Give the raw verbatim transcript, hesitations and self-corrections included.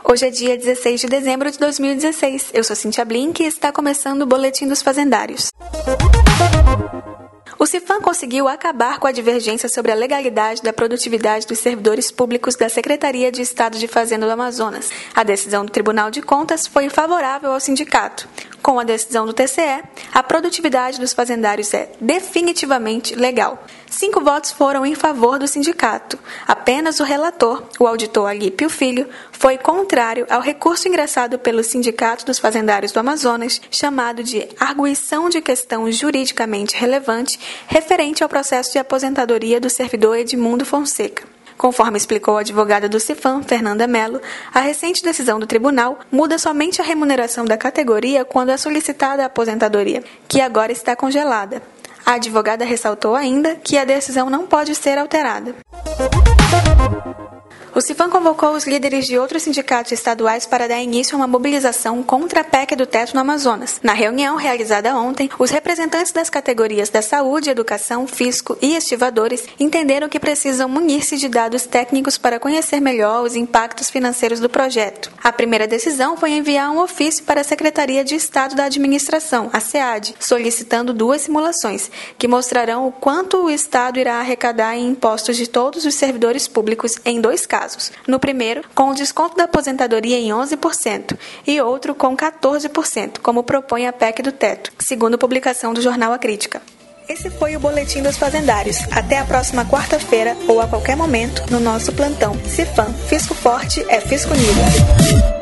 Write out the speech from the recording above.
Hoje é dia dezesseis de dezembro de dois mil e dezesseis. Eu sou Cíntia Blink e está começando o Boletim dos Fazendários. O Cifam conseguiu acabar com a divergência sobre a legalidade da produtividade dos servidores públicos da Secretaria de Estado de Fazenda do Amazonas. A decisão do Tribunal de Contas foi favorável ao sindicato. Com a decisão do T C E, a produtividade dos fazendários é definitivamente legal. Cinco votos foram em favor do sindicato. Apenas o relator, o auditor Alípio Filho, foi contrário ao recurso ingressado pelo Sindicato dos Fazendários do Amazonas, chamado de arguição de questão juridicamente relevante referente ao processo de aposentadoria do servidor Edmundo Fonseca. Conforme explicou a advogada do Cifam, Fernanda Mello, a recente decisão do tribunal muda somente a remuneração da categoria quando é solicitada a aposentadoria, que agora está congelada. A advogada ressaltou ainda que a decisão não pode ser alterada. O Cifam convocou os líderes de outros sindicatos estaduais para dar início a uma mobilização contra a P E C do teto no Amazonas. Na reunião realizada ontem, os representantes das categorias da saúde, educação, fisco e estivadores entenderam que precisam munir-se de dados técnicos para conhecer melhor os impactos financeiros do projeto. A primeira decisão foi enviar um ofício para a Secretaria de Estado da Administração, a SEAD, solicitando duas simulações, que mostrarão o quanto o Estado irá arrecadar em impostos de todos os servidores públicos em dois casos. No primeiro, com o desconto da aposentadoria em onze por cento e outro com quatorze por cento, como propõe a P E C do teto, segundo publicação do jornal A Crítica. Esse foi o Boletim dos Fazendários. Até a próxima quarta-feira ou a qualquer momento no nosso plantão. Cifam, Fisco Forte é Fisco Unido.